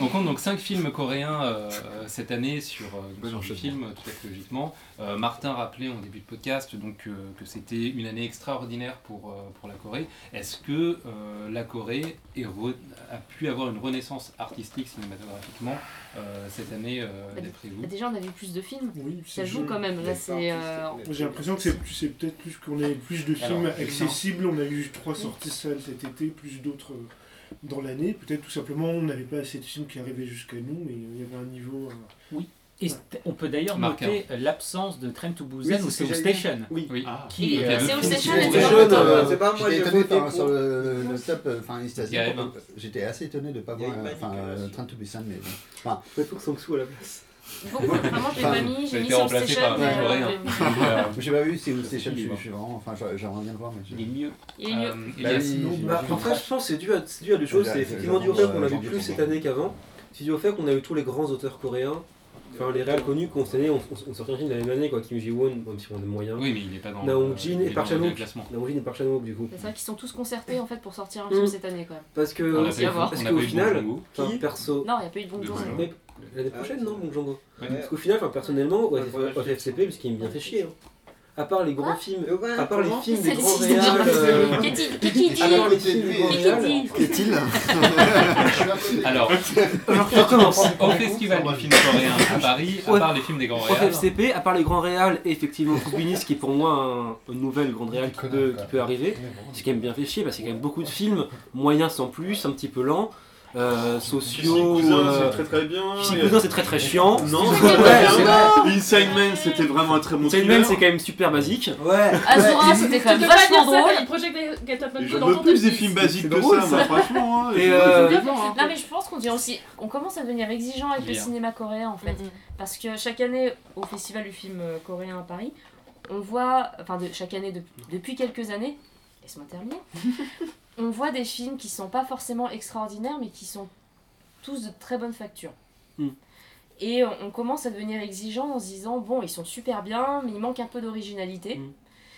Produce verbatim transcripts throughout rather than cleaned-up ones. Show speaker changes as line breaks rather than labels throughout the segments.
on compte donc cinq films coréens euh, cette année sur, euh, sur le film, tout à fait logiquement. Euh, Martin rappelait en début de podcast donc, euh, que c'était une année extraordinaire pour, euh, pour la Corée. Est-ce que euh, la Corée est re- a pu avoir une renaissance artistique cinématographiquement euh, cette année euh,
bah,
d'après vous?
Déjà, on a vu plus de films.
Oui,
ça joue quand même. Là, c'est, euh...
J'ai l'impression que c'est, c'est peut-être plus qu'on ait plus de films Alors, accessibles. On a eu trois sorties salles cet été, plus d'autres dans l'année. Peut-être tout simplement on n'avait pas assez de films qui arrivaient jusqu'à nous, mais il y avait un niveau. Euh...
Oui. Et on peut d'ailleurs
Marquant.
noter l'absence de Train to Busan
oui,
ou Seoul Station.
Oui.
oui.
Ah.
Qui,
qui,
euh, Seoul Station était
Station,
pas
euh, c'est pas moi,
j'étais
j'ai
étonné
voté
par,
pour...
sur le, le top, enfin
Gaël.
j'étais assez étonné de ne pas
Il y a
voir
une
enfin,
Manic,
euh,
euh,
Train to Busan, mais bon. Enfin,
Il faut que Sang-soo à la place.
Bon, vraiment, je l'ai pas mis,
Ça
j'ai
a
mis
été
Seoul
remplacé
Station.
par un
mais,
film
euh,
coréen. Donc, euh,
j'ai pas vu Seoul Station, je suis, je suis vraiment, enfin j'aimerais bien le voir, mais
Il est mieux.
Il est mieux.
euh,
Bah
Elias,
oui,
non,
j'imagine.
Bah, en fait, je pense que c'est dû à, c'est dû à deux choses.
Ouais,
C'est
c'est
effectivement dû au
genre,
fait qu'on a vu
janvier,
plus cette
février.
année qu'avant. C'est dû au fait qu'on a eu tous les grands auteurs coréens. Enfin, les réels connus qu'on cette année, on, on, on sortait un film de la même année, quoi. Kim Ji-won, même si on est moyen.
oui, mais il n'est pas dans
Naong
le-
Jin
il
et
est
Park
dans le
Chan-wook.
classement.
Naong Jin et Park Chan-wook, du coup.
C'est vrai qu'ils sont tous concertés en fait pour sortir un
Mm.
film cette année quand même.
Parce que,
On a
aussi
pas eu-
à voir.
parce
on a
qu'au
pas eu
final,
Bong Joon-ho.
enfin, perso.
Non, il n'y a pas eu de bon
De
jour.
Bong Joon-ho.
Mais l'année prochaine, non, Bong Joon-ho.
Ouais.
Parce qu'au final, enfin, personnellement,
Ouais,
au F C P, parce qu'il me bien fait chier. hein. À part les grands
Ah.
films,
Euh, ouais,
à part les
comment
films
C'est
des
le
grands
système.
réals. euh,
Qu'est-il Qui dit
À part les films des grands
Qui
réals.
dit
Qu'est-il
Alors,
Alors, je recommence.
au festival du film coréen à Paris, à
Ouais.
part les films des grands
Au
réals,
F C P, à part les grands réals et effectivement Kouzbinis qui est pour moi un, une nouvelle grande réal qui peut, qui peut arriver, c'est quand même bien fait chier parce qu'il y a quand même beaucoup de films moyens sans plus, un petit peu lents, euh, sociaux.
Cousin,
euh,
c'est très très bien.
Kissy
Et-
Cousin c'est très très chiant.
Non,
C'est
c'est
vrai,
pas
c'est
bien. Inside Man, c'était vraiment un très bon
Inside
thriller.
Man c'est quand même super basique.
Ouais.
Azura, c'était quand
Tu
même
peux pas
vachement
dire ça
drôle.
quand il projette Get Up and
Et
Go
je
dans
veux
ton
plus
top
des
dix.
films basiques
C'est
que
drôle,
ça,
ça.
moi, franchement. hein,
Et
je-
euh,
je le vends, hein.
Non mais je pense qu'on devient aussi, on commence à devenir exigeant avec le
Bien.
cinéma coréen en fait,
Mhm.
parce que chaque année au festival du film euh, coréen à Paris, on voit, enfin de chaque année de- depuis quelques années, laisse-moi terminer, on voit des films qui sont pas forcément extraordinaires mais qui sont tous de très bonne facture.
Mm.
Et on, on commence à devenir exigeant en se disant bon ils sont super bien mais il manque un peu d'originalité.
Mm.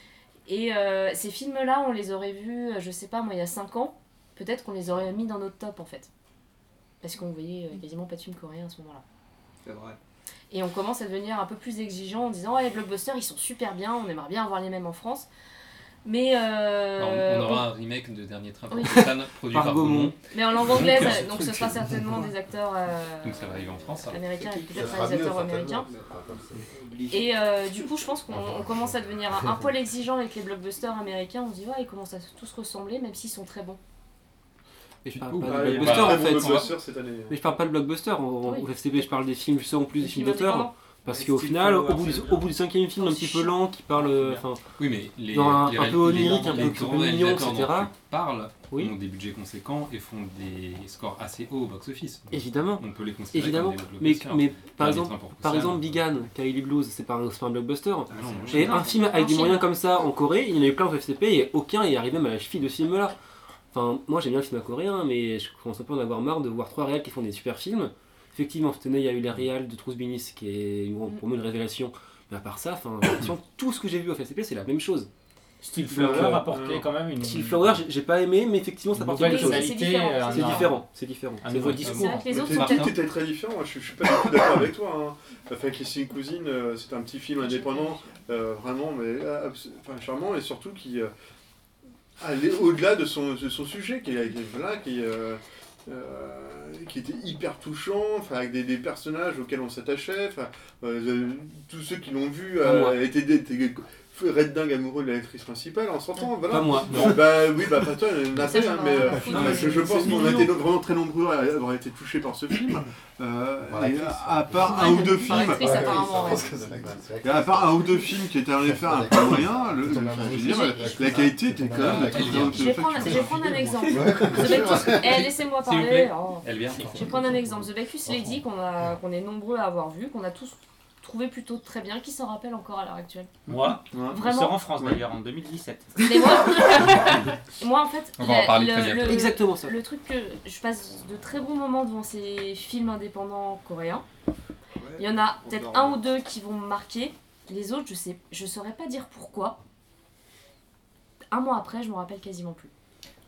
Et euh, ces films-là, on les aurait vus, euh, je sais pas moi, il y a cinq ans, peut-être qu'on les aurait mis dans notre top en fait. Parce qu'on voyait euh, quasiment pas de films coréens à ce moment-là.
C'est vrai.
Et on commence à devenir un peu plus exigeant en disant ouais, les blockbusters ils sont super bien, on aimerait bien avoir les mêmes en France. Mais euh,
on, on aura un remake de Dernier Train pour
Oui.
Busan produit
Par
par
Gaumont.
Gaumont.
mais en langue anglaise,
Donc,
donc ce sera certainement des acteurs euh,
Donc ça va arriver en France. ça.
américains et peut-être
Ça sera mieux,
réalisateurs
certainement.
américains.
Et...
Et euh, du coup, je pense qu'on on commence à devenir un, un poil exigeant avec les blockbusters américains. On se dit ouais, ils commencent à tous ressembler, même s'ils sont très bons.
Mais je
Du
parle
coup,
pas
Ah,
de
il y a
blockbuster
pas
en
de
fait.
blockbuster cette année.
Mais je parle pas de blockbuster. Au
Oui.
au F C P je parle des films justement plus des
Les
films
films
d'auteur.
indépendants.
Parce
Les
qu'au
Steve
final, au
Flowers,
bout, du,
c'est
au bout du cinquième film un petit peu lent qui parle, euh, enfin,
Oui, mais les,
Dans un-
les
un
réal-
peu onirique,
les-
un peu-
les
un peu
grands
mignon,
réalisateurs
et cetera.
dont tu parles
Oui.
ont des budgets conséquents et font des scores assez hauts au box-office. Donc,
évidemment.
on peut les considérer
Évidemment,
comme des
mais,
blockbusters.
mais par
Dernier
exemple,
Train pour
par
Busan.
exemple Bigan, Kylie Blues, c'est pas, un- c'est pas un blockbuster.
Ah non, moi,
Et
je-
un film avec des
Un
moyens
film.
comme ça en Corée, il y en a eu plein au F C P et aucun est arrivé même à la cheville de ce film-là. Enfin, moi j'aime bien le cinéma coréen, mais je commence un peu à en avoir marre de voir trois réals qui font des super films. Effectivement, cette année il y a eu les réals de Trousbinis qui est une- pour moi une révélation. Mais à part ça, enfin, j'ai l'impression que tout ce que j'ai vu au F C P c'est la même chose.
Steel
Donc,
Flower
euh,
apportait
euh,
quand même une,
Steel Flower, j'ai- j'ai pas aimé, mais effectivement ça
une
apporte
nouvelle
quelque chose.
c'est
tonalité,
différent.
un-
C'est différent, c'est différent.
un
C'est
nouveau
vrai.
discours.
C'est vrai que les autres
Mais
sont
tout
peut-être.
était très différent, moi je, je suis pas du tout d'accord avec toi. Hein. Enfin, Kissing Cousine, euh, c'est un petit film indépendant, euh, vraiment, mais euh, abs- enfin, charmant et surtout qui euh, allait au-delà de son, de son sujet, qui, qui, voilà, qui, euh, euh, qui était hyper touchant, enfin, avec des, des personnages auxquels on s'attachait. Enfin, euh, tous ceux qui l'ont vu
Pas moi.
euh, étaient, étaient, étaient red dingue amoureux de l'actrice principale en sortant. Voilà.
Pas moi.
Bon, bah oui, bah pas toi, il y en a
Ça,
fait,
j'en
hein,
ai
mais euh,
rien à foutre.
non, mais je, je pense
C'est
qu'on a
mignon.
été vraiment très nombreux à avoir été touchés par ce film. Euh,
Voilà,
et
l'actrice.
à, à part un ou deux
Par
films,
l'actrice, apparemment, ouais.
et à part un ou deux films qui étaient allés faire un peu moyen, le, enfin, je veux dire, la, la qualité était quand même très très haute
Je vais prendre, je vais prendre un exemple. The Bacchus- Eh, laissez-moi
S'il vous
parler.
plaît.
Oh.
Elle vient.
Je vais prendre un exemple. The Bacchus Lady, qu'on a, qu'on est nombreux à avoir vu, qu'on a tous trouvé plutôt très bien, qui s'en rappelle encore à l'heure actuelle.
Moi,
Ouais.
il
Vraiment.
sort en France
Ouais.
d'ailleurs en deux mille dix-sept.
Mais moi, moi en fait,
On va en
la-
parler
le,
très bientôt.
le-
Exactement ça.
le truc que je passe de très bons moments devant ces films indépendants coréens. Il y en a peut-être un ou deux qui vont me marquer. Les autres, je sais, je saurais pas dire pourquoi. Un mois après, je me rappelle quasiment plus.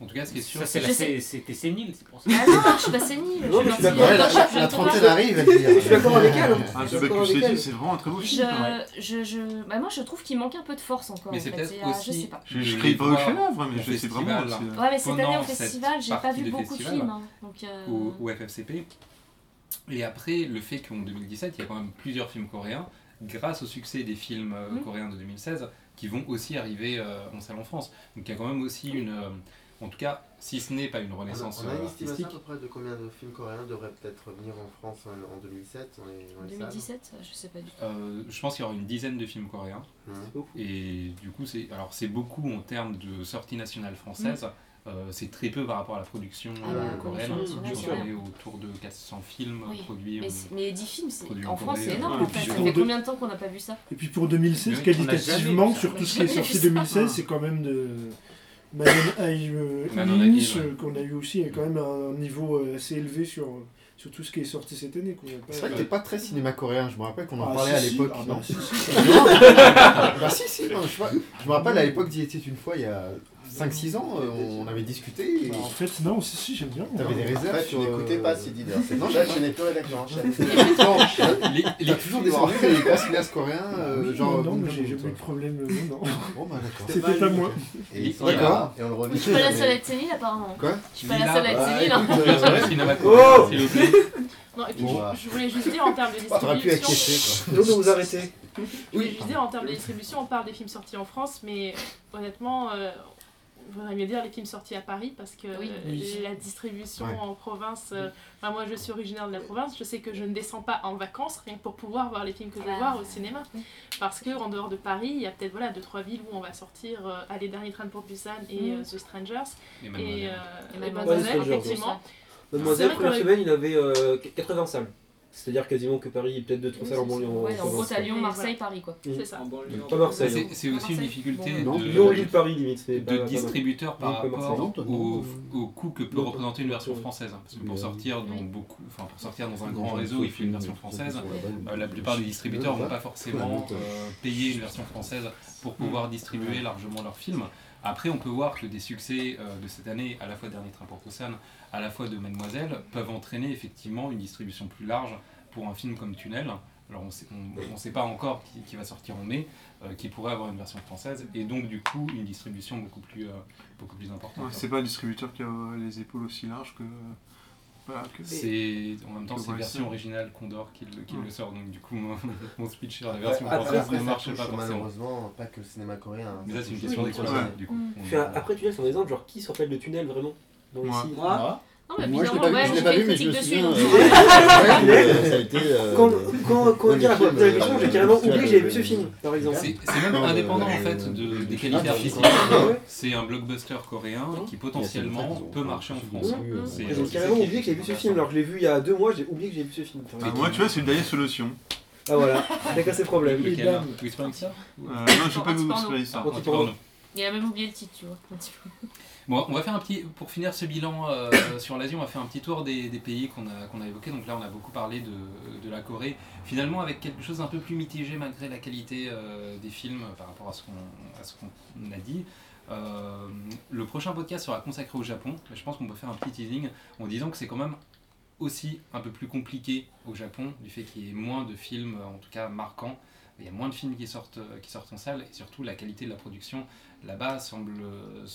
En tout cas, ce qui est sûr,
Ça, c'est
c'est
la-
Je sais-
c'est- c'était sénile, c'est pour ça.
Ah non, je suis pas sénile.
Non, mais je suis
suis
d'accord.
gentille,
Ouais, la,
je suis
la,
plus
la
entourage.
trentaine arrive, elle dit.
Je suis d'accord avec elle.
Ah,
Je
c'est
suis
pas
d'accord
que je
avec
t'ai dit,
elle.
c'est vraiment un très beau film.
Je, je, je... Bah, moi, je trouve qu'il manque un peu de force encore.
Mais
en
c'est
fait.
peut-être
Et, euh, Je
aussi-
sais pas.
Je, je
Les
crie pas au
voir
chef-d'œuvre, mais
au
je sais vraiment.
festival,
c'est-
Ouais, mais cette année
pendant
au
cette
festival, j'ai pas
partie
vu
de
beaucoup de
festival,
films. hein. Donc, euh,
au, au F F C P. Et après, le fait qu'en deux mille dix-sept, il y a quand même plusieurs films coréens, grâce au succès des films euh,
Mm.
coréens de deux mille seize, qui vont aussi arriver euh, en salle en France. Donc il y a quand même aussi une... euh, en tout cas, si ce n'est pas une
On a,
renaissance
on a
euh,
une estimation
artistique,
à peu près de combien de films coréens devraient peut-être venir en France en, en deux mille sept dans les, dans les
deux mille dix-sept, je sais pas du tout.
euh, je pense qu'il y aura une dizaine de films coréens.
salles.
Et du coup, c'est alors c'est beaucoup en termes de sortie nationale française. Euh, c'est très peu par rapport à la production
Ah
euh,
bah,
coréenne.
production
Je pense
nationale,
qu'on est autour de quatre cents films
Oui.
produits.
Mais,
en-
c'est- mais dix films, c'est-
Produit
en
en
France,
Corée,
c'est énorme
euh,
en fait.
puis
Ça
pour
fait
deux-
combien de temps qu'on n'a pas vu ça?
Et puis pour deux mille seize,
Oui,
on a
qualitativement,
jamais vu
sur
ça.
tout ce
On
qui
a
est
jamais
sorti
vu ça.
deux mille seize, c'est quand même de Manon Aïe
Manon Aïe,
Niche
ouais.
qu'on a eu aussi, il y a quand même un niveau euh, assez élevé sur, sur tout ce qui est sorti cette année. Quoi. Il y a pas-
C'est vrai que t'es pas très cinéma coréen, je me rappelle qu'on en
Ah,
parlait
si,
à
si.
l'époque.
Ah,
non
bah, si, si.
Bah si, si, non, je, sais pas. Je me rappelle à l'époque d'y était une fois, il y a cinq six ans, euh, on avait discuté et
Bah, en fait, non, si, si, j'aime bien.
t'avais des
En
réserves
fait, tu
sur...
n'écoutais pas
euh,
Sidi d'ailleurs. C'est
Non,
pour ça que je n'ai plus rien j'enchaîne.
Non,
Les,
t'as
les
toujours descendu les grands cinéastes coréens, euh,
Oui,
genre...
non, non, mais
Bong
j'ai
Joon-ho,
jamais eu de problème. euh, non, non.
toi. Bon bah d'accord.
C'était pas moi.
Et ils sont
D'accord.
là, et on le revit.
Je suis pas la seule à être sénile apparemment.
Quoi
Je suis pas la
Lila,
seule à être
bah,
sénile. hein.
écoute, euh,
sur le
ouais.
cinéma
Oh
coréen, s'il vous plaît.
Non, et puis
Bon,
je,
bah.
je voulais juste dire en termes de
T'aurais pu
distribution.
acquiescer quoi.
Non, mais vous arrêtez.
Je voulais juste dire en termes de distribution, on parle des films sortis en France, mais honnêtement, euh, il faudrait mieux dire les films sortis à Paris parce que
Oui.
euh,
Oui.
la distribution
Ouais.
en province. euh, enfin, moi, je suis originaire de la province. Je sais que je ne descends pas en vacances rien que pour pouvoir voir les films que je veux
Ah.
voir au cinéma,
Oui.
parce que en dehors de Paris, il y a peut-être voilà deux trois villes où on va sortir euh, à les derniers trains pour Busan et
Mm.
euh, The Strangers
Et
et,
Mademoiselle.
euh,
Et
et
Mademoiselle,
Mademoiselle,
Strangers,
effectivement.
Mademoiselle,
C'est vrai
première
qu'on
semaine, il avait euh, quatre-vingts salles. C'est-à-dire quasiment que Paris, peut-être deux trois
Oui,
salles en
c'est
banlieue.
ça.
en
Ouais, en gros,
province,
t'as
quoi.
Lyon, Marseille, Paris quoi.
C'est ça.
En banlieue, en
Pas Marseille.
C'est
hein.
c'est aussi une
Marseille.
difficulté
Bon,
de,
Lyon, Lille, Paris, limite. mais pas-
de
pas-
distributeur par
Non, pas Marseille.
rapport
Non,
au,
non.
au coût que peut
Non,
représenter une version
non.
française. hein. Parce que pour
Oui.
sortir dans
Oui.
beaucoup, enfin pour sortir dans un grand réseau, il faut une version française. Euh, la
La
plupart des distributeurs vont pas forcément euh, payer une version française pour pouvoir distribuer largement leurs films. Après, on peut voir que des succès euh, de cette année, à la fois Dernier Train pour Busan, à la fois de Mademoiselle, peuvent entraîner effectivement une distribution plus large pour un film comme Tunnel. Alors on sait, on, on sait pas encore qui, qui va sortir en mai, euh, qui pourrait avoir une version française et donc du coup une distribution beaucoup plus, euh, beaucoup plus importante.
Ouais, c'est pas un distributeur qui a euh, les épaules aussi larges que. Voilà, que...
C'est en même temps
Que
c'est
voici.
version originale Condor qui, le, qui
Ouais.
le sort, donc du coup mon, mon speech sur la version
Après,
française
après,
ne
ça
marche
touche
pas forcément.
malheureusement pas que le cinéma coréen. hein.
Mais ça c'est une
touche
question
tous les
d'exploitation
Coréens.
du coup.
Mm.
On-
Fais un- Après, tu laisses un exemple, genre qui se rappelle de Tunnel vraiment dans
Moi.
ici
Moi,
Non, mais
Moi je l'ai
évidemment,
pas
ouais,
vu, je l'ai
j'ai
pas
fait
vu,
une
mais je me
critique dessus.
souviens.
donc,
euh,
euh,
ouais, ça a été. euh,
Quand,
le-
quand, quand
Ouais,
on dit à la
le film,
télévision,
euh,
j'ai carrément
le
oublié que j'avais vu
film,
ce film, par exemple.
C'est c'est même
Non,
indépendant
le-
en fait
le-
de,
le-
des
le-
qualités
le-
artistiques.
Ouais.
C'est un blockbuster coréen qui potentiellement peut marcher en France. C'est-
J'ai
c'est
carrément
ça qui est-
oublié que j'avais vu ce film, alors je l'ai vu il y a deux mois, j'ai oublié que j'ai vu ce film.
Ah, moi, tu vois, c'est une dernière solution.
Ah voilà, chacun ses problèmes.
Les
Lequel
dames.
Twist Pizza
Euh, non, j'ai pas vu
Anti-porno.
Space.
Ah,
Anti-porno.
Anti-porno.
Il a même oublié le titre, tu vois. un petit peu.
Bon, on va faire un petit, pour finir ce bilan euh, sur l'Asie, on va faire un petit tour des, des pays qu'on a, qu'on a évoqués. Donc là, on a beaucoup parlé de, de la Corée, finalement avec quelque chose d'un peu plus mitigé malgré la qualité euh, des films par rapport à ce qu'on, à ce qu'on a dit. Euh, le prochain podcast sera consacré au Japon. Je pense qu'on peut faire un petit teasing en disant que c'est quand même aussi un peu plus compliqué au Japon, du fait qu'il y ait moins de films, en tout cas marquants. Il y a moins de films qui sortent, qui sortent en salle, et surtout la qualité de la production là-bas semble, euh,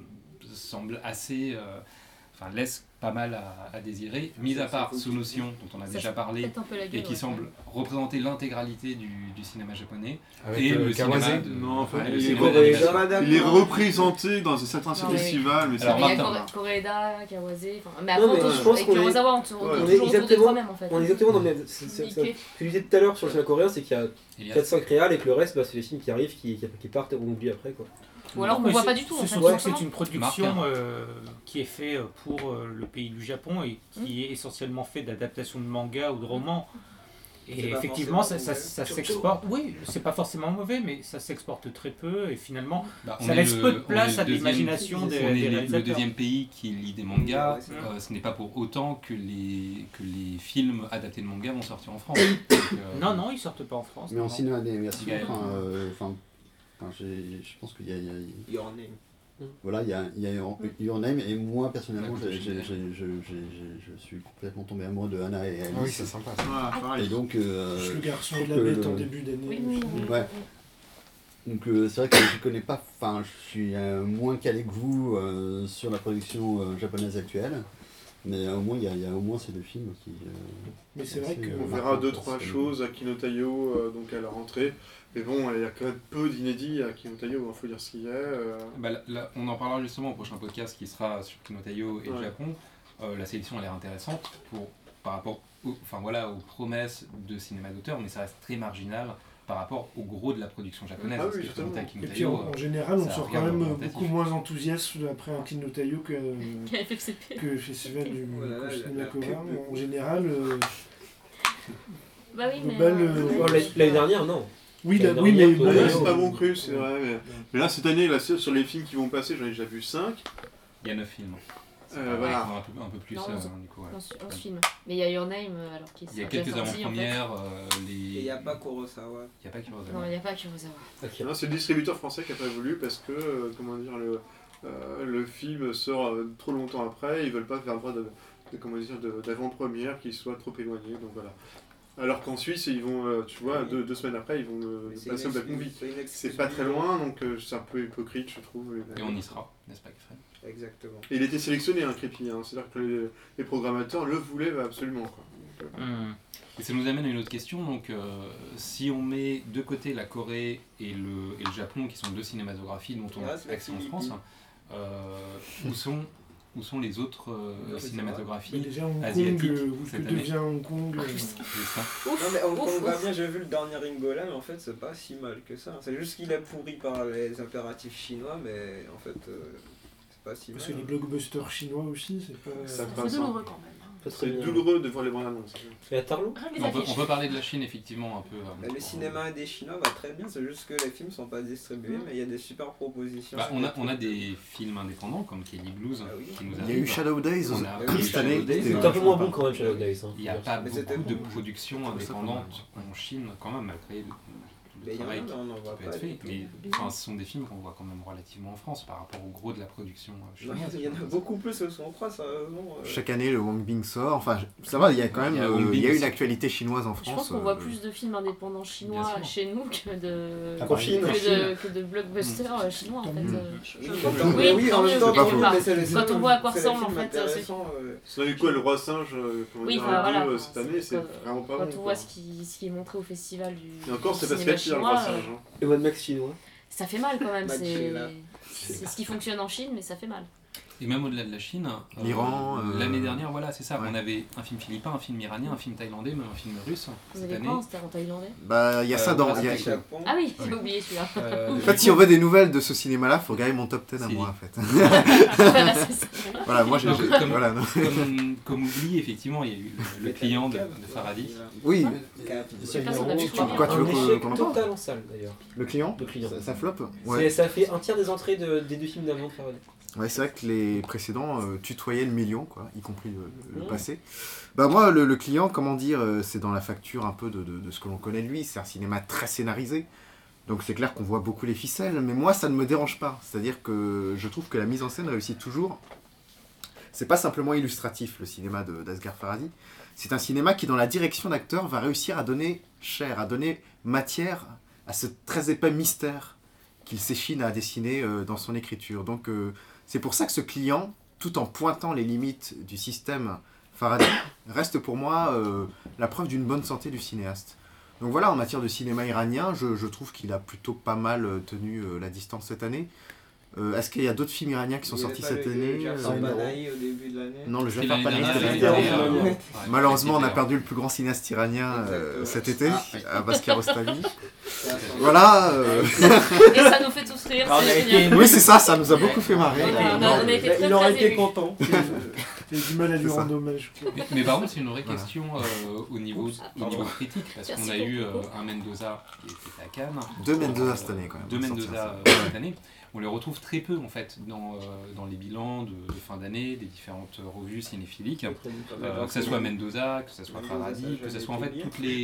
semble assez... euh, enfin, laisse pas mal à, à désirer, mis à part Sonotion, dont on a
Ça
déjà
se
parlé,
pète un peu la gueule,
et qui
ouais.
semble représenter l'intégralité du, du cinéma japonais,
Avec,
et
euh,
le cinéma
Kawase.
de...
Non, en fait,
ouais, le
il est
cinéma
beau,
d'animation.
Il est représenté dans certains
Non, mais-
festivals, mais c'est
Alors,
Mais il y a
Martin.
Kore- Koreeda, Kawase, enfin, mais
Non,
après,
mais
on
je
touche-
pense
avec
qu'on est-
Kurosawa, on tourne
on est
toujours autour des
exactement-
trois mêmes en fait.
On est exactement dans le même. c'est- c'est- c'est-
Mickey.
Ce que je disais tout à l'heure sur le cinéma coréen, c'est qu'il y a
Il y a-
quatre cinq réals et que le reste, bah, c'est les films qui arrivent, qui, qui, qui partent et on oublie après. Quoi.
Ou alors
Non,
qu'on
mais
voit
c'est-
pas du tout, en
C'est
fait,
surtout
tout
que c'est
simplement.
une production
Marquant.
euh, qui est faite pour euh, le pays du Japon et qui est essentiellement fait d'adaptation de manga ou de romans.
C'est
Et
pas
effectivement, ça,
forcément
ça,
mauvais.
ça s'exporte. Oui, c'est pas forcément mauvais, mais ça s'exporte très peu et finalement,
Bah, on
ça
est
laisse
le-
peu de
on est
place
le
à
deuxième-
l'imagination des,
On est
des
le- le
réalisateurs.
deuxième pays qui lit des mangas.
Ouais, c'est
ça.
Euh, ce n'est pas pour autant que les, que les films adaptés de mangas vont sortir en France. Donc, euh,
Non, non, ils sortent pas en France.
Mais en
non.
cinéma d'animation,
Ouais.
enfin, euh, enfin, enfin, j'ai- je pense qu'il y a. il y a-
Your Name.
Voilà, il y a, il y a Your Name, et moi personnellement, j'ai, j'ai, j'ai, j'ai, j'ai, je suis complètement tombé amoureux de Anna et Alice.
Ah oui, c'est sympa. Ça.
Ah, pareil.
Et donc, euh,
Le garçon et la bête en début d'année.
Oui, oui, oui.
ouais. Donc euh, c'est vrai que je connais pas, enfin je suis euh, moins calé que vous euh, sur la production euh, japonaise actuelle, mais euh, au moins il y, y a au moins ces deux films qui. Euh,
mais c'est vrai que
on verra deux trois choses à Kino Tayo euh, donc à la rentrée. Mais bon, il y a quand même peu d'inédits à Kino Tayo, il faut dire ce qu'il y a. Euh...
Bah, là, là, on en parlera justement au prochain podcast qui sera sur Kino Tayo et
ouais.
le Japon. Euh, la sélection a l'air intéressante pour, par rapport au, enfin, voilà, aux promesses de cinéma d'auteur, mais ça reste très marginal par rapport au gros de la production japonaise.
Ah
parce
oui,
que
justement.
Kino
et puis
Tayo,
en, en général, on sort quand même
représentatif.
beaucoup moins enthousiaste après un Kino Tayo que,
F F C P.
que le festival du
Oh là là,
cinéma
la- la
coréen.
pub.
En général, euh,
Bah oui, mais.
global,
euh,
euh,
Oh, l'année l'année dernière, non.
oui,
L'année
là, oui, mais
dernière,
bon,
Ouais,
Ouais,
c'est
ouais,
pas
ouais.
bon cru, c'est vrai. Mais, mais là, cette année, là, sur les films qui vont passer, j'en ai déjà vu cinq.
Il y a neuf films. C'est
Euh,
pas vrai,
voilà.
il faut un peu, un peu plus
Non,
euh,
onze.
du coup. Ouais.
onze onze films. Mais il y a Your Name, euh, alors qu'il
Il y a
sera déjà
quelques
sorti, en fait.
avant-premières. euh, les...
Et il n'y a pas Kurosawa.
Il y a pas Kurosawa.
Non, il n'y a pas Kurosawa.
Non, c'est le distributeur français qui n'a pas voulu parce que, euh, comment dire, le, euh, le film sort euh, trop longtemps après. Ils veulent pas faire droit de, de, comment dire, de- d'avant-première qui soit trop éloigné. Donc voilà. Alors qu'en Suisse, ils vont, euh, tu vois,
Oui.
deux, deux semaines après, ils vont euh,
Mais c'est
passer au
une
Black
excuse-
Movie.
c'est une
C'est
excuse
pas très
du-
loin, donc euh, c'est un peu hypocrite, je trouve.
Et on y sera, n'est-ce pas, Kefren?
Exactement.
Et il était sélectionné, hein, Crépy. Hein. C'est-à-dire que les, les programmateurs le voulaient bah, absolument. Quoi. Donc, euh,
Hmm.
Et ça nous amène à une autre question. Donc, euh, si on met de côté la Corée et le, et le Japon, qui sont deux cinématographies dont on
Ah,
a
c'est la
accès en
Philippine.
France, euh, où, sont, où sont les autres euh,
Ouais, c'est
cinématographies
mais déjà Hong Kong,
asiatiques
euh, que
cette année?
devient Hong Kong euh,
C'est ça.
Non mais Hong
Ouf,
Kong va
ouf.
bien, j'ai vu le dernier Ringola, mais en fait c'est pas si mal que ça. C'est juste qu'il est pourri par les impératifs chinois, mais en fait euh, c'est pas si mal.
parce que les blockbusters chinois aussi, c'est pas.
Ça
C'est
passe, hein.
douloureux quand même. hein.
Pas très
C'est
bien.
douloureux de voir les bandes annonces.
Il y a Tarlo.
Rien que les
On peut,
affiches.
on peut parler de la Chine, effectivement, un peu. euh,
Mais le
pour-
cinéma des Chinois va très bien, c'est juste que les films sont pas distribués,
Mm.
mais il y a des super propositions.
Bah, on, a, on a des films indépendants comme Kelly Blues
Ah oui.
qui nous
Il y a
arrivent.
eu Shadow Days
On a-
oui,
cette année.
Shadow Days,
c'était-
C'est un peu moins bon quand même, Shadow Days. hein.
Il n'y a pas
Mais c'était
beaucoup de
bon.
productions
Je trouve ça pas mal.
indépendantes en Chine, quand même, malgré le,
Mais
le
il y en a,
travail
mais on n'en
qui
voit
peut
pas.
être fait.
du tout.
Mais enfin, ce sont des films qu'on voit quand même relativement en France par rapport au gros de la production euh,
Non,
chinoise.
Il y en a beaucoup plus que ce qu'on croit, sérieusement. euh.
Chaque année, le Wang Bing sort. Enfin, ça va, il y a quand même
Il y a
euh,
Wang
il y a
Bing
une
aussi.
actualité chinoise en
Je
France.
pense qu'on
euh,
voit plus de films indépendants chinois
Bien sûr.
chez nous que de,
Ah, en Chine.
que
En
de,
Chine.
que de blockbusters euh, chinois en fait.
Mm.
euh.
Je-
Oui,
je-
tant
mais
mieux.
oui, en
Oui,
même temps,
c'est pas
tant mieux,
faux.
mais c'est les
Quand
seuls-
on voit à quoi
c'est les
ressemble, en
films
fait, euh,
intéressants, euh.
Vous avez quoi, le roi singe, euh, comment
Oui,
dire,
enfin,
un
voilà.
peu, euh, cette année, c'est
Quand-
vraiment pas
Quand
bon.
on
quoi.
voit ce qui, ce qui est montré au festival du,
Et encore,
du
c'est parce
cinéma
qu'il y a le
chinois,
roi
euh,
singe. hein.
Et Mad Max chinois.
ça fait mal quand même.
Mad
C'est
China.
c'est ce qui fonctionne en Chine, mais ça fait mal.
Et même au-delà de la Chine, euh,
L'Iran, euh,
l'année dernière, voilà, c'est ça.
ouais.
On avait un film philippin, un film iranien, un film thaïlandais, même un film russe.
Vous
Cette
avez
année.
quoi, c'était en thaïlandais
Bah, il y a ça
Euh,
dans.
voilà,
il y a-
c'est
Japon.
Ah oui, j'ai oublié celui-là.
Euh,
En fait, si on veut des nouvelles de ce cinéma-là, faut regarder mon top dix à
Si.
moi, en fait.
Voilà, c'est ça.
Voilà, moi j'ai.
Donc,
j'ai-
comme-
Voilà, non.
comme, comme oubli, effectivement, il y a eu le, le client de, de Faradi.
Oui,
Je sais pas si on a vu
Tu- quoi, tu veux
Un
qu'on-
échec
qu'on en parle
total en salle d'ailleurs.
le client,
Le client.
ça, ça floppe.
C'est-
Ouais,
Ça fait un tiers des entrées de- des deux films d'avant de Faraday.
ouais c'est vrai que les précédents euh, tutoyaient le million, quoi, y compris le, le
Mmh.
passé. Bah, moi, le, le client, comment dire, euh, c'est dans la facture un peu de, de- de ce que l'on connaît de lui. C'est un cinéma très scénarisé. Donc c'est clair qu'on voit beaucoup les ficelles, mais moi ça ne me dérange pas. C'est-à-dire que je trouve que la mise en scène réussit toujours. C'est pas simplement illustratif le cinéma de- d'Asghar Farhadi. C'est un cinéma qui, dans la direction d'acteur, va réussir à donner chair, à donner matière à ce très épais mystère qu'il s'échine à dessiner euh, dans son écriture. Donc euh, c'est pour ça que ce client, tout en pointant les limites du système Farhadi, reste pour moi euh, la preuve d'une bonne santé du cinéaste. Donc voilà, en matière de cinéma iranien, je, je trouve qu'il a plutôt pas mal euh, tenu euh, la distance cette année. Euh, Est-ce qu'il y a d'autres films iraniens qui sont
Il y avait
sortis
pas
cette
le-
année
le Jafar
Euh,
Panahi au début de l'année.
Non, le
C'est
Jafar
l'année
Panahi,
dernière,
c'était l'année
l'année
dernière.
dernière,
Ouais.
ouais.
Malheureusement, on a
C'était-
perdu le plus grand cinéaste iranien euh,
Exactement.
cet été,
Ah.
Abbas Kiarostami.
C'est à son-
Voilà. euh,
Et ça nous fait tous rire,
Alors, on
c'est
a
génial.
été-
Oui, c'est ça, ça nous a beaucoup fait marrer.
On a- on a- on a été très
Il aurait
très
été
émus.
content.
J'ai du mal à lui
C'est ça.
rendre hommage. quoi.
Mais, mais par contre, c'est une vraie
Voilà.
question euh, au, niveau, au niveau critique, parce
Merci
qu'on a eu
beaucoup.
euh, un Mendoza qui était à Cannes.
Deux Mendoza
Euh,
cette année, quand même.
Deux
on va sortir
Mendoza
ça.
euh, cette année. On les retrouve très peu en fait dans, euh, dans les bilans de, de fin d'année des différentes revues cinéphiliques. Euh, que ce soit Mendoza, que ce soit
Mendoza,
Farhadi,
ça,
que ce
j'avais
soit en fait
oublié.
toutes les,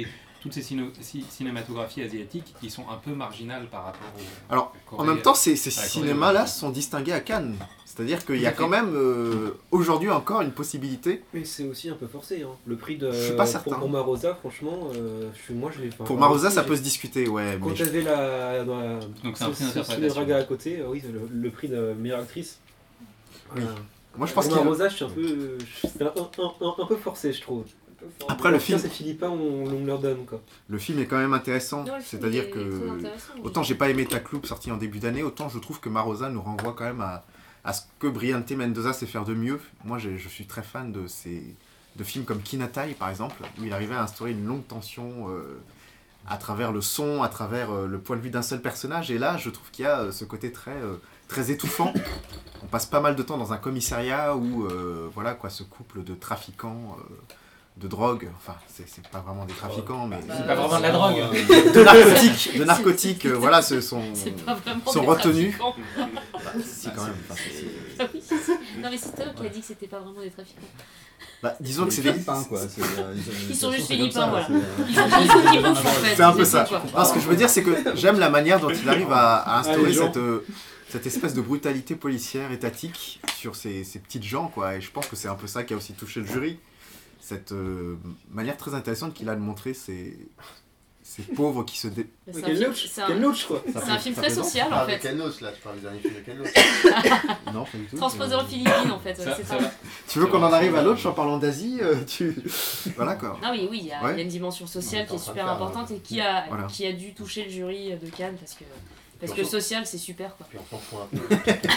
toutes ces cino- ci- cinématographies asiatiques qui sont un peu marginales par rapport au...
Alors,
Corée,
en même temps, ces,
à
ces
la Corée,
cinémas-là
ouais.
sont distingués à Cannes. C'est-à-dire qu'il
Tout
y
à
a
fait.
quand même, euh, aujourd'hui encore, une possibilité.
Mais c'est aussi un peu forcé. Hein. Le prix de.
Je suis pas certain.
Pour, pour Marosa, franchement, euh, je suis, moi je l'ai. enfin,
Pour
enfin,
Marosa,
si,
ça
j'ai-
peut se discuter, ouais.
Quand
mais je-
t'avais la. Dans la
Donc c'est un prix
Cine
d'interprétation.
Raga à côté, euh, oui, c'est le, le prix de meilleure actrice.
Oui.
Voilà.
Moi, je pense
Pour
qu'il y a-
Marosa, je suis un peu. euh, je- C'est un, un- un- un peu forcé, je trouve.
Après, le
Tiens,
film,
c'est Philippa, on, on me leur donne quoi.
le film est quand même intéressant.
Non, le film
C'est-à-dire
est
que
très intéressant, oui.
autant j'ai pas aimé Takloub sorti en début d'année, autant je trouve que Marosa nous renvoie quand même à, à ce que Briante Mendoza sait faire de mieux. Moi, j'ai- je suis très fan de ces de films comme Kinatai, par exemple, où il arrivait à instaurer une longue tension euh, à travers le son, à travers euh, le point de vue d'un seul personnage. Et là, je trouve qu'il y a euh, ce côté très, euh, très étouffant. On passe pas mal de temps dans un commissariat où euh, voilà quoi, ce couple de trafiquants euh, de drogue, enfin c'est c'est pas vraiment des trafiquants, mais
C'est pas vraiment de la drogue.
de narcotiques, de narcotiques, euh, voilà, ce sont
C'est pas vraiment
sont
des
retenus.
trafiquants.
Bah, si quand même. Enfin, c'est-
Ah oui, si, si. Non mais c'est toi qui a dit que c'était pas vraiment des trafiquants.
bah, disons que c'est
des
des
Philippins, quoi. C'est, euh,
Ils sont juste
comme
philippins,
ça,
voilà.
c'est, euh,
Ils font ils font qu'ils bouffent en fait.
C'est un
ils
peu ça.
essaient, quoi.
Non, ce que je veux dire, c'est que j'aime la manière dont il arrive à, à
Ah,
instaurer
les gens.
cette, euh, cette espèce de brutalité policière étatique sur ces, ces petites gens, quoi. Et je pense que c'est un peu ça qui a aussi touché le jury. Cette euh, manière très intéressante qu'il a de montrer ces, ces pauvres qui se dé...
Mais
Mais
c'est un
quel
film-
louch,
c'est un-
quel louch quoi.
C'est un film très social
Ah,
en
avec
fait.
Ken Loach, là, tu parles du dernier film de Ken Loach.
Non, pas du tout.
Transposé en Philippines en fait.
Ça-
c'est
ça
ça.
va.
Tu veux qu'on en arrive à l'autre en parlant d'Asie euh, tu... Voilà, quoi.
Ah oui, oui, il y, a
Ouais.
il y a une dimension sociale qui est
On est en train de
super
faire,
importante
là.
et qui a,
Voilà.
qui a dû toucher le jury de Cannes parce que, parce que
Bien sûr.
social c'est super quoi.
Puis on s'en fout un peu.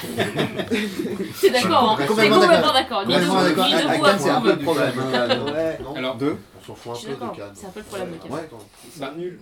T'es d'accord, hein. T'es
Complètement
complètement d'accord. Lui
Complètement
debout,
d'accord.
lui
Avec
debout
Cannes, c'est un peu
approuve.
le problème. hein. Ouais, non.
Alors,
Deux.
On s'en fout un
Je suis
peu de
d'accord,
Cannes.
c'est un peu le problème de Cannes.
Ouais, quand-
bah,
nul.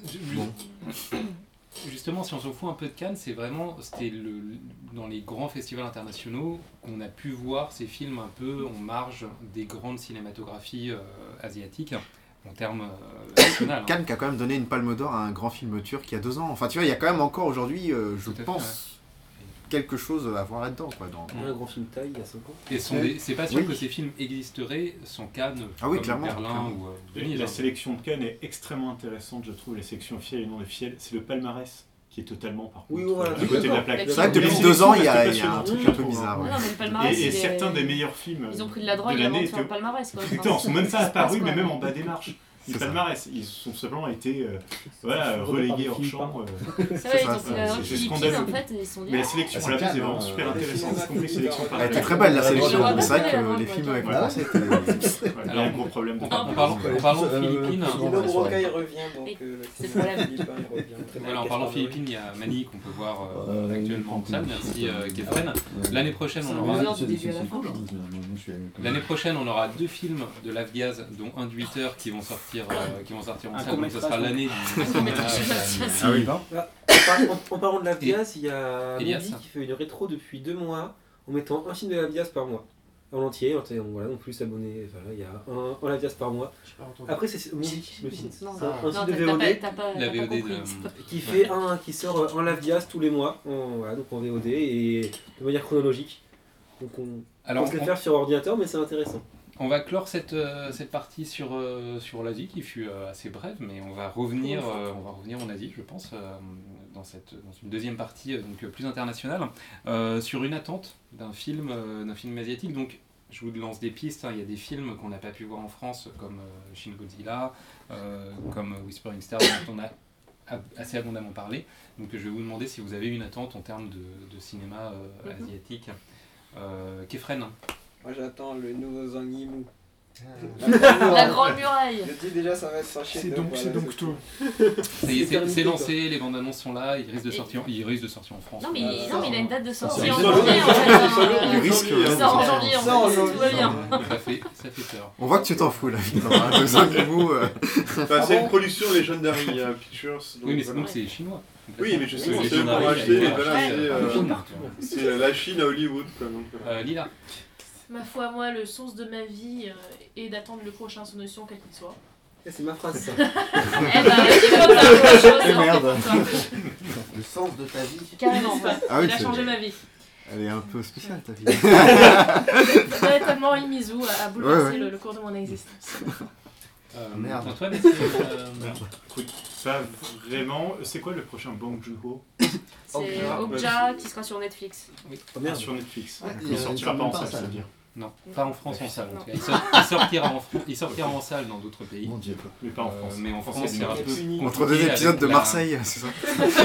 ju- justement, si on s'en fout un peu de Cannes, c'est vraiment, c'était le, dans les grands festivals internationaux qu'on a pu voir ces films un peu en marge des grandes cinématographies euh, asiatiques, en termes euh, nationaux. hein.
Cannes qui a quand même donné une palme d'or à un grand film turc il y a deux ans. Enfin, tu vois, il y a quand même encore aujourd'hui, euh, je
Tout à fait,
pense, quelque chose à voir là-dedans, quoi. Dans...
Un grand film taille il y a cinq ans.
Et sont des- c'est pas sûr
Oui.
que ces films existeraient sans Cannes,
Ah oui,
comme
clairement,
Berlin
clairement.
ou euh,
Et
Venise.
la
hein.
sélection de Cannes est extrêmement intéressante, je trouve, la sélection officielle et non officielle. C'est le palmarès qui est totalement, par contre,
Oui, voilà,
euh,
je
à
suis
côté de la
d'accord.
plaque.
C'est vrai
que depuis
La
deux ans,
sélection
il y a-
reste
il y a un
passionnante,
truc un peu
je trouve.
bizarre, ouais.
Non, mais le palmarès,
Et, et
il est-
certains des meilleurs films
Ils ont pris de la drogue
de
avant
l'année
de faire le
étaient-
palmarès quoi.
Exactement, sont même pas
Ça se passe,
apparus, mais
quoi.
même en bas des marches. Du
C'est ça.
palmarès, ils ont simplement été euh, voilà, relégués hors champ. euh.
C'est vrai, ils ont pris la
C'est-
drogue
c'est
Philippines
scandaleux.
en fait et ils se sont dit.
Mais la
ah,
sélection
Ah,
à la
c'est
base est
Cannes,
vraiment
hein.
super
Euh,
intéressante, y compris sélection par
Elle était
la
très belle la
Je
sélection,
vois
mais c'est vrai
pas
que
la
les
drogue,
films
moi,
avec
je
le
vois.
français étaient...
Ouais, il y a un gros problème de
En, en parlant, en parlant de
Euh,
Philippines,
euh,
Guillaume
ouais,
Rocaille
ouais.
revient, donc
Oui,
euh,
c'est le problème.
Philippin, il revient.
voilà, en parlant de Philippines, il y a Mani qu'on peut voir euh,
Euh,
actuellement en salle. Merci euh, Kefren.
Ouais.
L'année prochaine,
C'est
on
un
aura
deux heures
c'est-
du début
c'est-
à la
c'est
fin.
cool, hein. Moi, je suis avec-
L'année prochaine, on aura deux films de l'Afgaz, dont un de huit heures qui vont sortir, euh, qui vont sortir en
Un
salle. Donc, ce
court-métrage,
sera
donc.
l'année du
court-métrage,
cinéma.
c'est
euh,
Ah oui.
En, par- en parlant de l'Avias, il y a
Elias.
Moby qui fait une rétro depuis deux mois en mettant un film de l'Avias par mois. En entier, on, voilà, on peut s'abonner, voilà, il y a un, un L'Avias par mois.
J'ai pas entendu.
Après, c'est Moby, le site.
Non,
C'est un-
non,
un
non,
site de
t'as-
V O
t'as
D
pas- t'as pas
La
t'as pas
V O D
compris.
de-
qui fait un qui sort un L'Avias tous les mois, en, voilà, donc en V O D et de manière chronologique. Donc on
Alors,
peut se les
on-
faire sur ordinateur, mais c'est intéressant.
On va clore cette, euh, cette partie sur, euh, sur l'Asie qui fut euh, assez brève, mais on va revenir, euh, on va revenir en Asie, je pense, euh, dans, cette, dans une deuxième partie euh, donc, euh, plus internationale, euh, sur une attente d'un film, euh, d'un film asiatique. Donc, je vous lance des pistes, hein. Il y a des films qu'on n'a pas pu voir en France, comme euh, Shin Godzilla, euh, comme Whispering Star, dont on a a- assez abondamment parlé. Donc, je vais vous demander si vous avez une attente en termes de, de cinéma euh,
Mhm.
asiatique. Euh, Kefren.
Moi j'attends le nouveau Zhang Yimou.
La grande muraille.
Je dis déjà ça va être un
C'est
chef
donc, c'est donc toi.
Ça y est, c'est- c'est
quoi.
lancé, les bandes annonces sont là, il risque de sortir, il risque de sortir en France.
Non mais, il- non, mais il a une date de sortie
c'est
en
un
janvier en fait. hein.
Il risque,
Il
hein.
sort en janvier en
Ça, en
fait,
janvier.
tout va bien.
Ça fait, ça fait peur.
On voit que tu t'en fous là, Victor. Hein, de Zhang Yimou, euh,
Enfin, c'est une production Legendary euh, Pictures. donc
Oui, mais c'est-
voilà.
donc c'est chinois.
Oui, mais je sais,
Oui,
c'est
les
eux qui ont
Legendary,
acheté,
ils
et
ont
voilà,
acheté,
c'est,
euh,
euh,
Chine.
c'est euh, la Chine à Hollywood. Quoi, donc, voilà.
Euh, Lila.
Ma foi, moi, le sens de ma vie euh, est d'attendre le prochain Solution, quel qu'il soit.
Eh, c'est ma phrase ça.
Eh bah, c'est comme ça, autre chose,
Eh
on
merde.
fait comme ça.
Le sens de ta vie.
Carrément.
Ah oui,
Il a
c'est-
changé ma vie.
Elle est un peu spéciale ta vie.
Véritablement, Imizu a, a bouleversé
Ouais, ouais.
Le, le cours de mon existence.
Euh,
Merde.
Antoine, est-ce que, euh,
Oui, ça vraiment. C'est quoi le prochain Bong Joon-ho?
C'est
Okja.
Okja qui sera sur Netflix.
Oui.
Ah, merde, sur Netflix.
Ah,
Il
il y a-
sortira
il
pas en
sort
salle,
même pas en
ça veut dire.
Non, pas en France en salle en
Non.
tout cas. Il, sort- il sortira en, Fran- il sortira en salle dans d'autres pays.
Mon dieu.
Mais pas en
Euh,
France.
mais en France, c'est
c'est
un peu
compliqué.
Entre deux
compliqué
épisodes
avec
de
la-
Marseille, c'est ça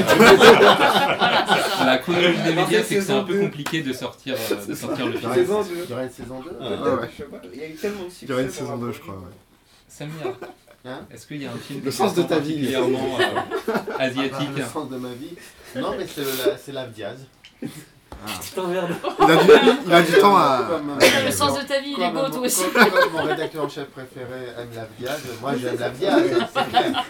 Voilà, c'est ça.
La chronologie des médias, c'est que c'est un peu
Saison deux.
compliqué de sortir, euh, de sortir le
Il y
film.
aurait-
Saison
il y
deux.
aurait une saison deux.
Ouais,
Peut-être,
ouais.
je sais pas. Il y a eu tellement de succès.
Il y aurait une
pour
saison
la
deux, je
première.
crois. Ouais.
Samir,
Hein
est-ce qu'il y a un film
Le
qui
sens de
t'attend
ta vie.
particulièrement euh, asiatique
Ah bah, le sens de ma vie. Non, mais c'est le- la- c'est la Diaz.
Putain, merde.
Il a du, il a du temps à.
Comme, euh,
Ouais, le sens de ta vie, il est
comme
beau,
mon-
toi aussi.
Comme, comme mon rédacteur en chef préféré aime la Diaz, moi j'aime la Diaz, c'est clair.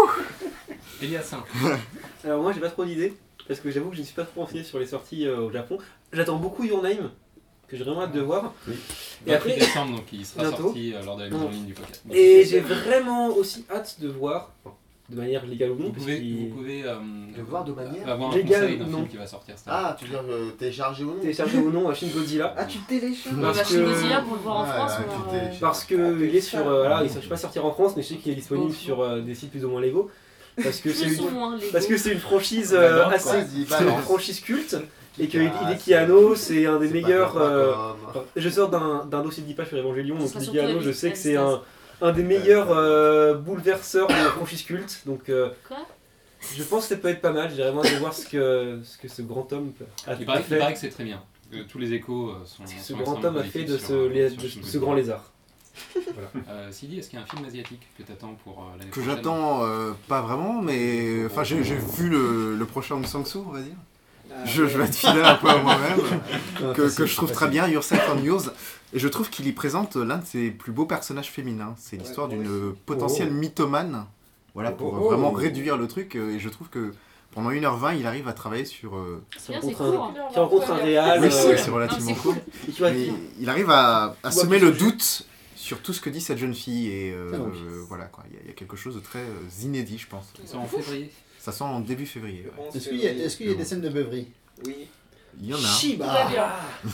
Elias.
Alors moi j'ai pas trop d'idées, parce que j'avoue que je ne suis pas trop renseigné sur les sorties euh, au Japon. J'attends beaucoup Your Name, que j'ai vraiment hâte de voir.
Et après décembre, donc il sera
bientôt.
sorti euh, lors de la mise en ligne du podcast.
Et j'ai vraiment aussi hâte de voir, enfin, de manière légale ou non,
Vous pouvez,
puisqu'il-
vous pouvez euh,
De voir de manière
avoir un
légale
conseil
ou
d'un
non.
film qui va sortir cette année.
Ah, tu veux dire euh, télécharger ou non
téléchargé ou non à Shin Godzilla.
Ah, tu le télécharges
On va
Parce
chez
que-
Godzilla pour le voir en
Ouais,
France.
ouais,
mais
tu
alors,
le
euh,
télécharges.
Parce que il est sur, euh, voilà, il ne pas sortir en France, mais je sais qu'il est disponible sur euh, des sites plus ou moins légaux. Parce que c'est
Plus ou
une,
moins légaux.
parce que c'est une franchise
La
euh,
danse,
assez,
Vas-y,
c'est une
balance.
franchise culte et que
Ah,
Hideki Anno c'est un des
C'est pas
meilleurs.
comme
euh,
Macom.
enfin, je sors d'un d'un dossier de dix pages sur Evangelion,
Ce
donc
sera
Hideki
surtout
Anno, je
Avis-
sais que c'est
Avistas.
un, un des meilleurs euh, bouleverseurs de la franchise culte. Donc euh,
Quoi
je pense que ça peut être pas mal. J'ai vraiment hâte de voir ce que, ce que ce grand homme a,
Il paraît,
a
il
fait.
paraît que c'est très bien. Euh, tous les échos euh, sont.
Ce que ce
sont
grand
extrêmement
homme a fait de
positifs
ce,
sur, euh,
lé-
sur
de
Shin
ce
Godzilla.
grand lézard.
Euh, Sidi, est-ce qu'il y a un film asiatique que tu attends pour euh, l'année
Que
prochaine
j'attends euh, pas vraiment, mais. Enfin, j'ai j'ai vu le, le prochain Aung San Suu, on va dire.
Ah,
Je, je vais être fidèle un peu à moi-même, que, que je trouve très bien, Yourself and Yours. Et je trouve qu'il y présente l'un de ses plus beaux personnages féminins. C'est l'histoire
Ouais,
d'une potentielle mythomane, voilà, pour
Oh, oh.
vraiment réduire le truc. Et je trouve que pendant une heure vingt, il arrive à travailler sur. euh,
C'est
Qui
bien, c'est
rencontre
court.
un, qui rencontre un réal.
Oui,
euh,
c'est c'est
Non,
relativement
c'est
cool.
cool.
et tu vois,
Mais
qui-
il arrive à, à
Tu vois
semer
qui
le
se joue.
doute sur tout ce que dit cette jeune fille. Et euh,
Ah non.
euh, voilà, quoi. Il y, a- il y a quelque chose de très euh, inédit, je pense.
C'est en février.
Ça sent en début février.
je
ouais.
pense
Est-ce
que
qu'il y, a-
oui.
est-ce qu'il y a des scènes de beuverie?
Oui.
Il y en a.
Shiba.
Tout va bien.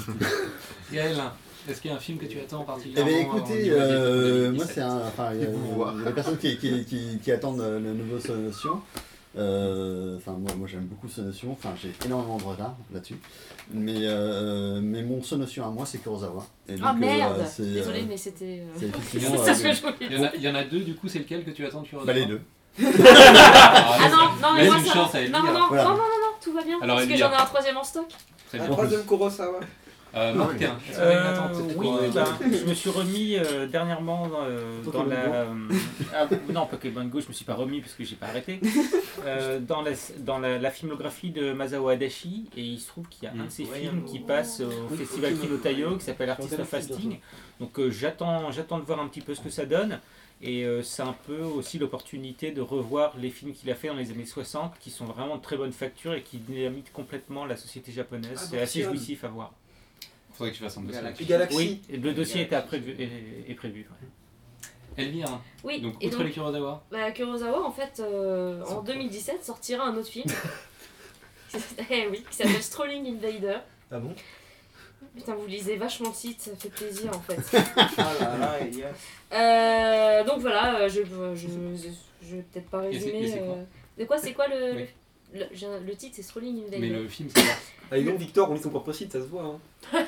Gaël, est-ce qu'il y a un film que tu attends
Eh
particulièrement
bien
euh,
écoutez,
au niveau asiatique pour
euh,
deux mille
moi
dix-sept?
c'est un. Enfin, il y a, il y a des personnes qui, qui, qui, qui attendent euh, le nouveau Sonotion. Euh, Enfin, moi, moi j'aime beaucoup Sonotion. Enfin, j'ai énormément de retard là-dessus. Mais, euh, mais mon Sonotion à moi, c'est Kurosawa. Et
Ah
donc, euh,
merde
c'est,
Désolée,
euh,
mais c'était. euh,
c'est effectivement.
C'est
euh,
ce que je voulais
Il y, en
dire.
a, il y en a deux, du coup, c'est lequel que tu attends tu
bah, les deux.
Ah non, non, mais
Laisse
moi
une
ça
chance
va.
à
Non,
Elvire.
non, non,
Voilà.
non, non, non, non, tout va bien.
Alors,
Parce que
Elvire.
j'en ai un troisième en stock.
Très
Un
bien.
troisième Kurosawa.
Euh, Martin, est-ce que tu as une
Euh,
attente
oui,
pour, euh,
ben, je me suis remis euh, dernièrement euh, dans
Pokémon
la.
Go.
euh, ah, non, Pokémon Go, je me suis pas remis parce que j'ai pas arrêté. Euh, dans la, dans la, la filmographie de Masao Adachi, et il se trouve qu'il y a un de ses films qui passe au festival Kinotayo qui s'appelle Artist of Fasting. Donc euh, j'attends j'attends de voir un petit peu ce que ça donne. Et euh, c'est un peu aussi l'opportunité de revoir les films qu'il a fait dans les années soixante qui sont vraiment de très bonne facture et qui dynamitent complètement la société japonaise.
Ah,
c'est assez
Abortion.
jouissif à voir.
Faudrait que tu fasses un dossier.
Galaxy.
là-dessus.
Galaxy.
Oui, le dossier était prévu, est, est prévu. ouais.
Elvire,
Oui,
donc
et
outre
donc,
les Kurosawa,
bah, Kurosawa, en fait, euh, en deux mille dix-sept, sortira un autre film. Eh oui, qui s'appelle Strolling Invader.
Ah bon?
Putain, vous lisez vachement de sites, ça fait plaisir en fait.
Ah là là, il y a.
Euh, donc voilà, euh, je, je, je, je vais peut-être pas
Et c'est-
résumer.
et c'est quoi
euh, De quoi c'est quoi le,
Oui.
le, j'ai un- le titre c'est Strolling Invader.
mais le film, c'est quoi?
Ah, et donc Victor, on lit son propre site, ça se voit. Hein.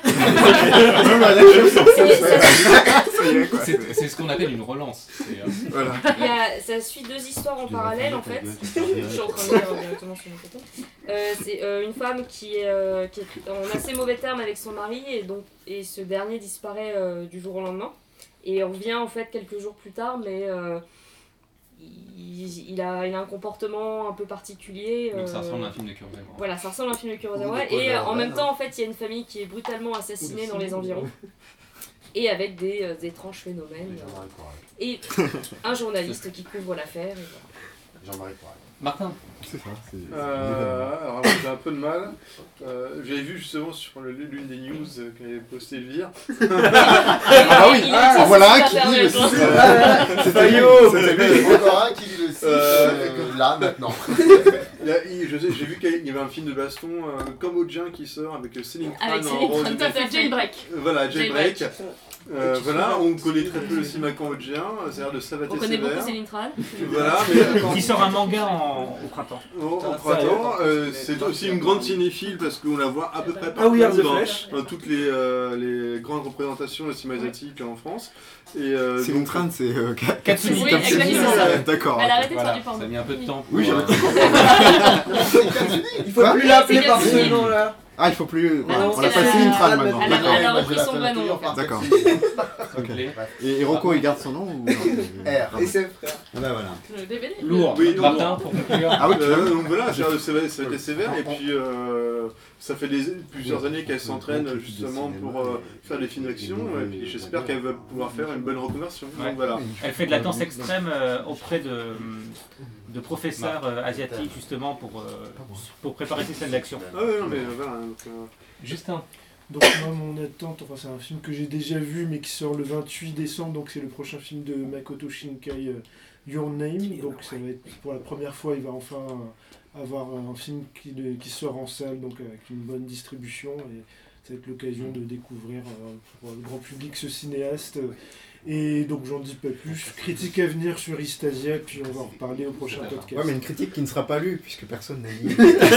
C'est- ça-
Ça y est, quoi.
C'est c'est ce qu'on appelle une relance. C'est, euh,
Voilà.
il y a- ça suit deux histoires en parallèle en fait. Je suis en train de lire directement sur mon téléphone. Euh, c'est euh, une femme qui est, euh, qui est en assez mauvais termes avec son mari et, donc, et ce dernier disparaît euh, du jour au lendemain. Et on revient en fait quelques jours plus tard, mais euh, il, il, a, il a un comportement un peu particulier.
donc ça
euh,
ressemble à un film de Kurosawa.
Voilà, ça ressemble à un film de Kurosawa.
Beaucoup de
Et euh, en
Kurosawa,
même
hein.
temps, en fait, il y a une famille qui est brutalement assassinée dans les environs. Et avec des euh, étranges phénomènes.
Jean-Marie Poiret.
Et un journaliste qui couvre l'affaire. et voilà.
Jean-Marie Poiret.
Martin,
C'est ça. c'est- c'est
Euh, alors j'ai un peu de mal. Euh, J'avais vu justement sur le- l'une des news euh, qu'avait posté Elvire.
Ah oui,
Il
ah,
utilise
voilà un
son
qui lit le
internet,
site.
hein.
C'était
Fayot.
c'était lui.
Encore un qui lit le site
Euh,
euh, là maintenant.
Il y a- il- je sais- J'ai vu qu'il y avait un film de baston euh, comme Ojin qui sort avec euh, Céline Tran
Avec
en
Céline
rôle
Tran,
de-
tout à fait.
Jailbreak.
Voilà, Jailbreak.
Jailbreak.
Euh, voilà, on connaît très peu le cinéma cambodgien, c'est-à-dire de Savaté
On connaît
Sévère.
beaucoup Céline Tran.
Voilà, mais
Qui sort un manga en- au printemps.
Au, au printemps, euh, c'est aussi une grande cinéphile parce qu'on la voit à peu près
Ah oui,
partout
Arts the
dans,
Flesh.
dans toutes les, euh, les grandes représentations de cinéma asiatique en France. Et euh,
Céline
donc-
Tran, c'est euh, Ka-
Katsuni.
Oui,
Katsuni,
exactement.
euh, D'accord.
Elle a
ok.
arrêté de faire
Voilà,
du porno.
ça a mis un peu de temps.
Oui,
pour,
j'avais
euh,
Il faut
Quoi
plus l'appeler par
Cassini.
ce nom-là.
Ah, il faut plus.
Ah non,
on
c'est
l'appelle
la-
Céline Tran
elle a-
maintenant.
elle a-
D'accord.
elle a repris son vrai nom.
D'accord. Ok.
clé.
Et, et Rocco, il garde son nom ou...
R.
Et ses frères.
Ah bah voilà.
Le D V D.
Lourd.
Oui, donc,
Martin, pour conclure.
Ah oui,
euh, donc voilà, c'est-à-dire de Savaté Savaté Sévère, et puis euh, ça fait des, plusieurs années qu'elle s'entraîne justement pour euh, faire des films d'action, et puis j'espère qu'elle va pouvoir faire une bonne reconversion.
Ouais.
Donc voilà.
Elle fait de la danse extrême euh, auprès de, de professeurs euh, asiatiques justement pour, euh, pour préparer ses scènes d'action.
Ah ouais, non mais voilà. Donc, euh,
Justin.
Donc moi mon attente, enfin c'est un film que j'ai déjà vu mais qui sort le vingt-huit décembre, donc c'est le prochain film de Makoto Shinkai, euh, Your Name. Donc ça va être pour la première fois, il va enfin euh, avoir un film qui, de- qui sort en salle, donc avec une bonne distribution, et ça va être l'occasion de découvrir euh, pour le grand public ce cinéaste. Et donc j'en dis pas plus. Critique à venir sur Istasia, puis on va en reparler au prochain podcast.
Ouais, mais une critique qui ne sera pas lue, puisque personne n'a lu.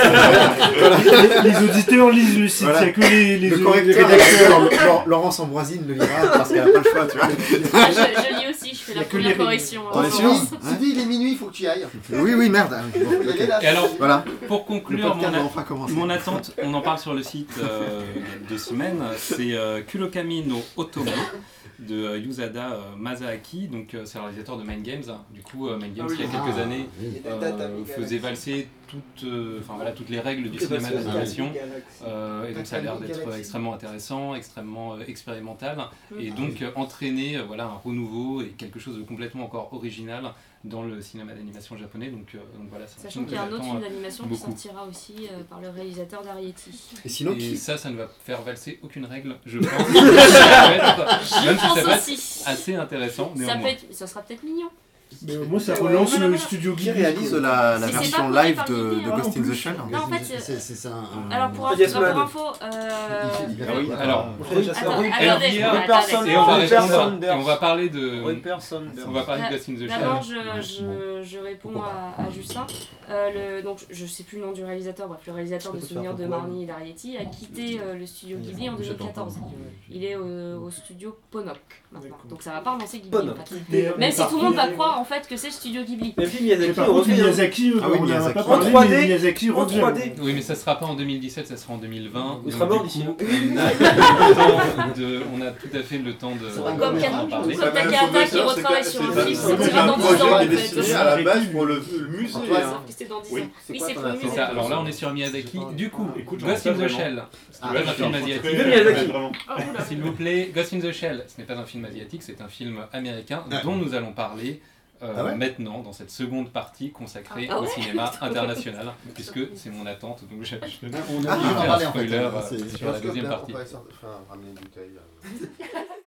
les, les auditeurs lisent le site, il
Voilà.
n'y a que les, les,
Le
les
correcteur,
rédacteurs.
Laurence Laurence Ambroisine le lira parce qu'elle n'a pas le choix, tu vois.
Ah, je, je lis aussi, je fais
Il y a
la
que
première
les-
correction.
T'en
hein.
es sûr
Sylvie, il est minuit, il faut que tu y ailles.
Oui, oui, merde. Ah, oui, bon,
Il y
ok.
aller là.
Et alors,
Voilà.
pour
Le
conclure, mon,
podcast
a-
va enfin commencer.
mon attente, on en parle sur le site euh, il y a deux semaines, c'est euh, Kurokami no Otomo de euh, Yuzada euh, Masaaki, donc euh, c'est le réalisateur de Mind Games. Du coup, euh, Mind Games,
Ah oui.
il y a quelques
Ah,
années,
Il est
euh,
Data Galaxy.
faisait valser toutes, euh, enfin, voilà, toutes les règles du
Et
cinéma
parce que
d'animation.
Galaxy.
Euh, et donc ça a l'air d'être
Galaxy.
extrêmement intéressant, extrêmement euh, expérimental, et
Mhm.
donc euh, entraîner euh, voilà, un renouveau et quelque chose de complètement encore original dans le cinéma d'animation japonais. Donc, euh, donc voilà, c'est un
Sachant
film
qu'il y
que
a un autre
j'attends,
film
euh,
d'animation qui
beaucoup.
sortira aussi euh, par le réalisateur d'Arietti.
Et sinon,
Et
qui...
ça, ça ne va faire valser aucune règle, je pense. Ça va être- Même
Je
si ça
pense
va être
aussi.
assez intéressant,
Ça,
néanmoins.
peut être, ça sera peut-être mignon.
Mais au moins ça
Ouais,
relance
voilà,
le
voilà.
studio
Qui
Ghibli.
réalise
quoi.
la, la
Mais c'est
version
pas produit
live
par
de,
Ghibli,
de
hein.
Ghost in the Shell
Non, en fait,
c'est c'est- c'est ça. un-
Alors pour,
Yes
info,
Man.
pour info, euh...
Il-
Ah oui, alors,
On fait déjà ça.
Attends,
Rue-
attendez,
Elvira,
attendez.
Rue Person-
et on va
Rue
répondre,
Person
et on va parler de,
One person.
on va parler de Ghost in the Shell.
D'abord, je, je, je réponds à, à Justin. Euh, le, donc, je sais plus le nom du réalisateur, bref, le réalisateur de Souvenirs de Marnie et d'Arietti a quitté euh, le studio Ghibli en deux mille quatorze. Il est au, au studio Ponok maintenant.
D'accord.
Donc ça va pas relancer Ghibli
Ponok.
en fait.
Mais,
Même si
par
tout le monde va
contre,
croire en fait que c'est le studio Ghibli.
Même film
mais
Miyazaki,
par
on
contre,
refait. hein.
Miyazaki, euh,
Ah oui,
on n'en a
Miyazaki.
pas
En
parlé,
trois D,
mais Miyazaki
en
revient.
trois D.
Oui, mais ça sera pas en deux mille dix-sept, ça sera en deux mille vingt.
Il
Donc,
sera mort
du
d'ici
coup,
là.
on a le temps de- on a tout à fait le temps de
Comme,
d'en
Ken-
parler.
comme
Ah, mais
Takahata
faut
qui
savoir,
retravaille
c'est
sur
que-
un
c'est
film,
pas-
ça
c'est
sortira
un
dans dix
projet
ans en
qui est
fait.
destiné à la base pour le, le musée.
Ouais,
hein.
sauf que c'était dans dix
Oui.
ans.
C'est
Oui,
quoi
c'est
ton
pour le
attente
C'est
musée.
ça, alors là on est sur Miyazaki. Du coup,
Écoute, j'en
Ghost
sais
in
pas
the
vraiment.
Shell, ce n'est
Ah,
pas un
d'accord.
film asiatique.
De Miyazaki.
Vraiment.
Ah, oula.
S'il vous plaît, Ghost in the Shell, ce n'est pas un film asiatique, c'est un film américain dont nous allons parler euh,
Ah ouais
maintenant dans cette seconde partie consacrée
Ah
au
ouais
cinéma international, puisque c'est mon attente, donc je, je,
Ah,
je
on
vais
a
faire
on en
un
parler en fait.
spoiler
euh,
euh,
c'est-
sur la deuxième
On
partie.
pourrait sortir- enfin, ramener une bouteille. euh.